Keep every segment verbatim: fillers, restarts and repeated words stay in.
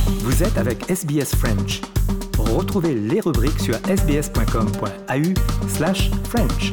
Vous êtes avec S B S French. Retrouvez les rubriques sur sbs.com.au slash French.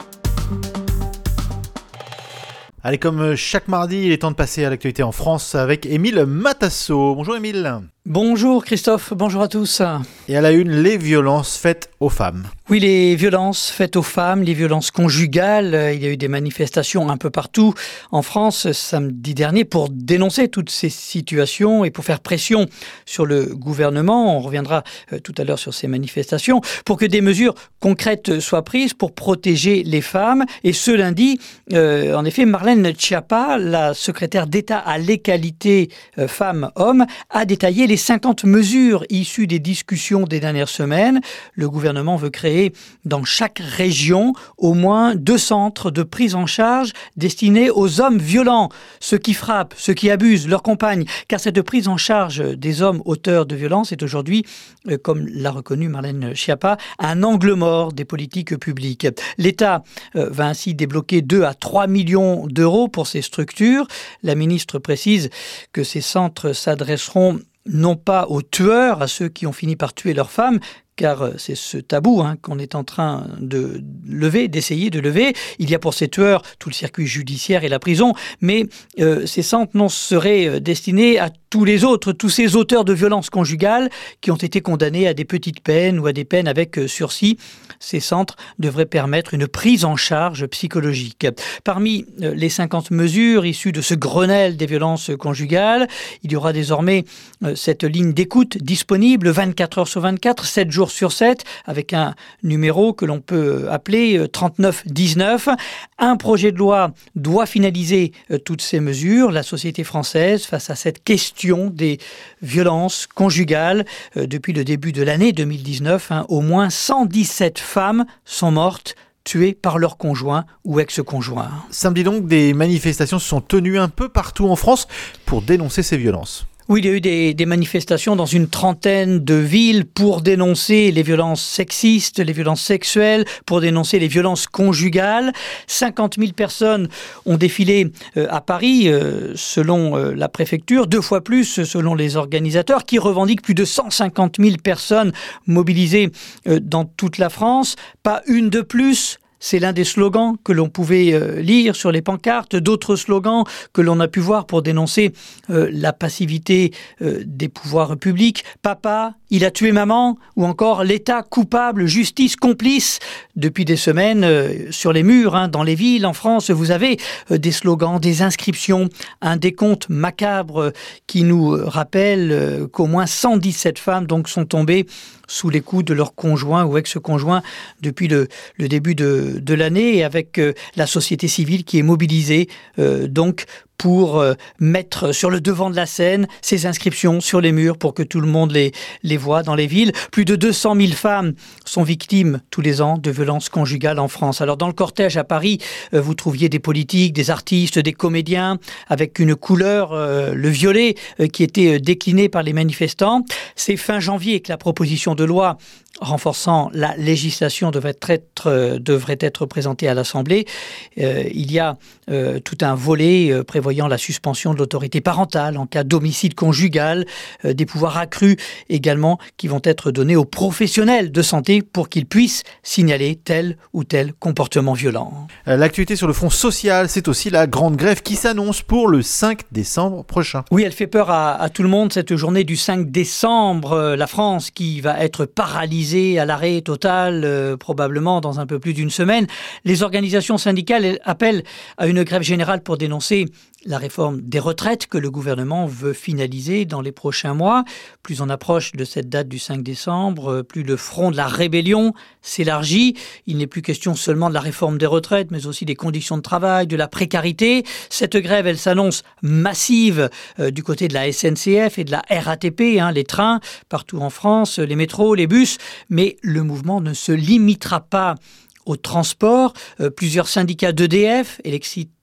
Allez, comme chaque mardi, il est temps de passer à l'actualité en France avec Émile Matasso. Bonjour Émile. Bonjour Christophe, bonjour à tous. Et à la une, les violences faites aux femmes. Oui, les violences faites aux femmes, les violences conjugales. Il y a eu des manifestations un peu partout en France samedi dernier pour dénoncer toutes ces situations et pour faire pression sur le gouvernement. On reviendra tout à l'heure sur ces manifestations pour que des mesures concrètes soient prises pour protéger les femmes. Et ce lundi, euh, en effet, Marlène Schiappa, la secrétaire d'État à l'égalité euh, femmes-hommes, a détaillé les cinquante mesures issues des discussions des dernières semaines. Le gouvernement veut créer dans chaque région au moins deux centres de prise en charge destinés aux hommes violents, ceux qui frappent, ceux qui abusent leur compagne, car cette prise en charge des hommes auteurs de violences est aujourd'hui, euh, comme l'a reconnu Marlène Schiappa, un angle mort des politiques publiques. L'État euh, va ainsi débloquer deux à trois millions d'euros pour ces structures. La ministre précise que ces centres s'adresseront non pas aux tueurs, à ceux qui ont fini par tuer leurs femmes, car c'est ce tabou hein, qu'on est en train de lever, d'essayer de lever. Il y a pour ces tueurs tout le circuit judiciaire et la prison, mais euh, ces centres non seraient destinés à tous les autres, tous ces auteurs de violences conjugales qui ont été condamnés à des petites peines ou à des peines avec sursis. Ces centres devraient permettre une prise en charge psychologique. Parmi les cinquante mesures issues de ce Grenelle des violences conjugales, il y aura désormais cette ligne d'écoute disponible vingt-quatre heures sur vingt-quatre, sept jours sur sept, avec un numéro que l'on peut appeler trente-neuf dix-neuf. Un projet de loi doit finaliser toutes ces mesures. La société française, face à cette question des violences conjugales, euh, depuis le début de l'année deux mille dix-neuf, hein, au moins cent dix-sept femmes sont mortes tuées par leur conjoint ou ex-conjoint. Samedi donc, des manifestations se sont tenues un peu partout en France pour dénoncer ces violences. Oui, il y a eu des, des manifestations dans une trentaine de villes pour dénoncer les violences sexistes, les violences sexuelles, pour dénoncer les violences conjugales. cinquante mille personnes ont défilé euh, à Paris, euh, selon euh, la préfecture, deux fois plus selon les organisateurs, qui revendiquent plus de cent cinquante mille personnes mobilisées euh, dans toute la France. Pas une de plus. C'est l'un des slogans que l'on pouvait euh, lire sur les pancartes, d'autres slogans que l'on a pu voir pour dénoncer euh, la passivité euh, des pouvoirs publics. Papa, il a tué maman, ou encore l'État coupable, justice complice. Depuis des semaines, euh, sur les murs, hein, dans les villes, en France, vous avez euh, des slogans, des inscriptions, un décompte macabre euh, qui nous rappelle euh, qu'au moins cent dix-sept femmes donc, sont tombées sous les coups de leur conjoint ou ex-conjoint depuis le, le début de, de l'année, et avec euh, la société civile qui est mobilisée euh, donc pour euh, mettre sur le devant de la scène ces inscriptions sur les murs pour que tout le monde les, les voit dans les villes. Plus de deux cent mille femmes sont victimes tous les ans de violences conjugales en France. Alors dans le cortège à Paris, euh, vous trouviez des politiques, des artistes, des comédiens avec une couleur, euh, le violet, euh, qui était décliné par les manifestants. C'est fin janvier que la proposition de loi renforçant la législation devrait être, euh, devrait être présentée à l'Assemblée. Euh, il y a euh, tout un volet euh, prévoyant la suspension de l'autorité parentale en cas d'homicide conjugal, euh, des pouvoirs accrus également qui vont être donnés aux professionnels de santé pour qu'ils puissent signaler tel ou tel comportement violent. L'actualité sur le front social, c'est aussi la grande grève qui s'annonce pour le cinq décembre prochain. Oui, elle fait peur à, à tout le monde, cette journée du cinq décembre. La France qui va être paralysée à l'arrêt total, euh, probablement dans un peu plus d'une semaine. Les organisations syndicales appellent à une grève générale pour dénoncer la réforme des retraites que le gouvernement veut finaliser dans les prochains mois. Plus on approche de cette date du cinq décembre, plus le front de la rébellion s'élargit. Il n'est plus question seulement de la réforme des retraites, mais aussi des conditions de travail, de la précarité. Cette grève, elle s'annonce massive euh, du côté de la S N C F et de la R A T P, hein, les trains partout en France, les métros, les bus. Mais le mouvement ne se limitera pas au transport. Euh, plusieurs syndicats d'E D F, Electricité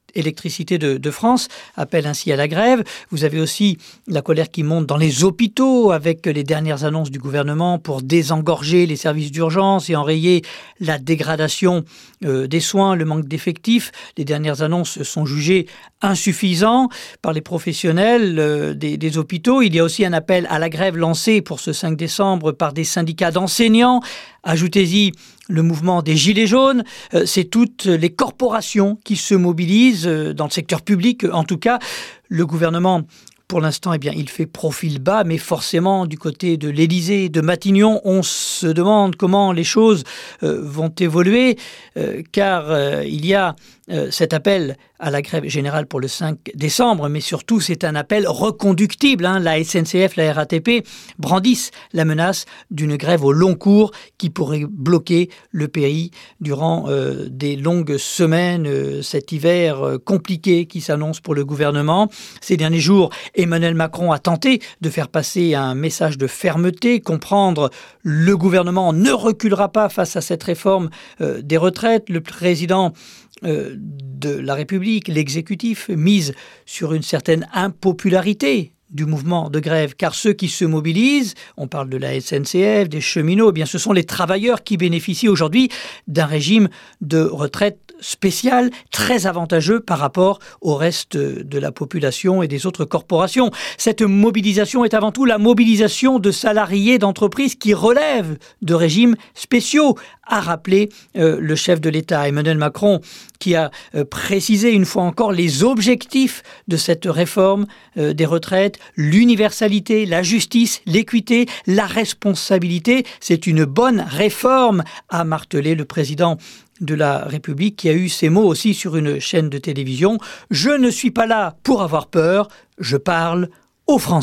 Électricité de, de France appelle ainsi à la grève. Vous avez aussi la colère qui monte dans les hôpitaux avec les dernières annonces du gouvernement pour désengorger les services d'urgence et enrayer la dégradation euh, des soins, le manque d'effectifs. Les dernières annonces sont jugées insuffisantes par les professionnels euh, des, des hôpitaux. Il y a aussi un appel à la grève lancé pour ce cinq décembre par des syndicats d'enseignants. Ajoutez-y le mouvement des Gilets jaunes. Euh, c'est toutes les corporations qui se mobilisent euh, dans le secteur public. En tout cas, le gouvernement, pour l'instant, eh bien, il fait profil bas, mais forcément, du côté de l'Élysée, de Matignon, on se demande comment les choses euh, vont évoluer, euh, car euh, il y a euh, cet appel à la grève générale pour le cinq décembre, mais surtout, c'est un appel reconductible. Hein. La S N C F, la R A T P brandissent la menace d'une grève au long cours qui pourrait bloquer le pays durant euh, des longues semaines, euh, cet hiver euh, compliqué qui s'annonce pour le gouvernement. Ces derniers jours, Emmanuel Macron a tenté de faire passer un message de fermeté, comprendre le gouvernement ne reculera pas face à cette réforme euh, des retraites. Le président euh, de la République, l'exécutif, mise sur une certaine impopularité du mouvement de grève, car ceux qui se mobilisent, on parle de la S N C F, des cheminots, eh bien ce sont les travailleurs qui bénéficient aujourd'hui d'un régime de retraite spécial, très avantageux par rapport au reste de la population et des autres corporations. Cette mobilisation est avant tout la mobilisation de salariés d'entreprises qui relèvent de régimes spéciaux, a rappelé euh, le chef de l'État, Emmanuel Macron, qui a euh, précisé une fois encore les objectifs de cette réforme euh, des retraites, l'universalité, la justice, l'équité, la responsabilité. C'est une bonne réforme, a martelé le président de la République, qui a eu ces mots aussi sur une chaîne de télévision. « Je ne suis pas là pour avoir peur, je parle aux Français. »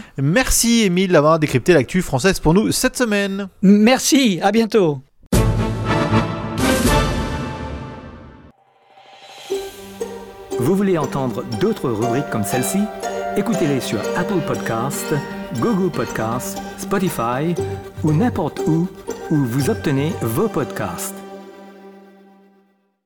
Merci Émile d'avoir décrypté l'actu française pour nous cette semaine. Merci, à bientôt. Vous voulez entendre d'autres rubriques comme celle-ci? Écoutez-les sur Apple Podcasts, Google Podcasts, Spotify ou n'importe où où vous obtenez vos podcasts.